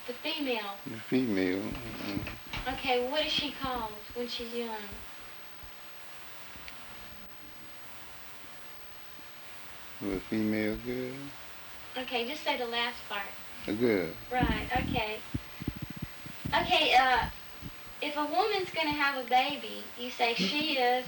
The female. The female. Okay, what is she called when she's young? A female girl. Okay, just say the last part. A girl. Right, okay. Okay, if a woman's going to have a baby, you say she is...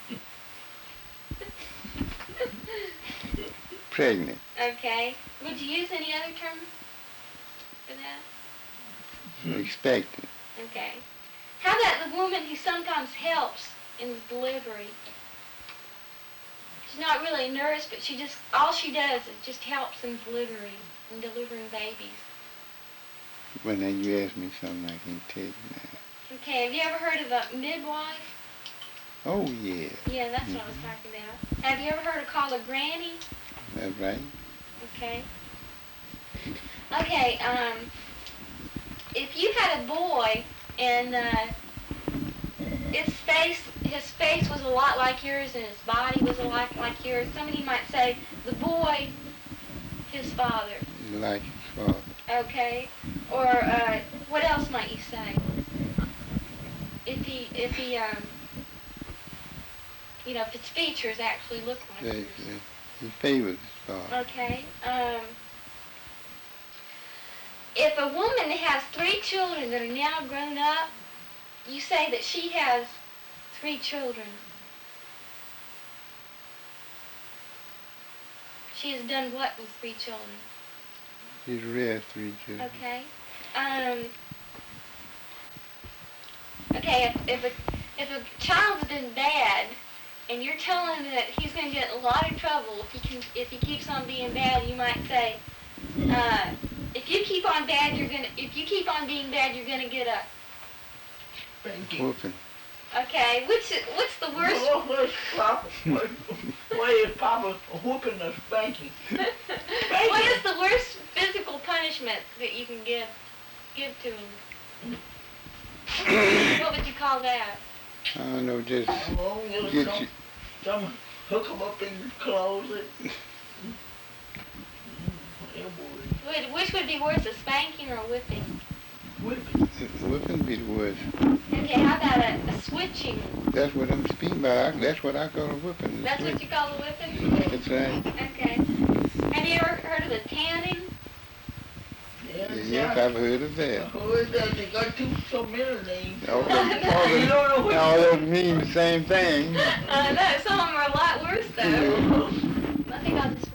Pregnant. Okay. Would you use any other term for that? Expectant. Okay. How about the woman who sometimes helps in the delivery? She's not really a nurse, but all she does is just helps in delivering babies. Well, now you ask me something I can tell you now. Okay, have you ever heard of a midwife? Oh, yeah. Yeah, that's what I was talking about. Have you ever heard her called a granny? That's right. Okay. Okay, if you had a boy and his face was a lot like yours and his body was a lot like yours, somebody might say, the boy, his father. Like his father. Okay. Or what else might you say? If his features actually look like yours. He favors his father. Okay. If a woman has 3 children that are now grown up, you say that she has 3 children. She has done what with 3 children? She's reared 3 children. Okay. Okay, if a child's been bad, and you're telling him that he's going to get in a lot of trouble if he keeps on being bad, you might say, if you keep on being bad, you're going to get a whooping. Okay, what's the worst? Why is Papa whooping or spanking? What is the worst physical punishment that you can give to him? What would you call that? I don't know, just get you. Some hook them up in the closet. Which would be worse, a spanking or a whipping? Whipping. Whipping be the worst. Okay, how about a switching? That's what I'm speaking about. That's what I call a whipping. That's what you call a whipping? That's right. Okay. Have you ever heard of the tanning? Yes, I've heard of that. Who is that? They got so many names. All those mean the same thing. No, some of them are a lot worse though. I think I'll just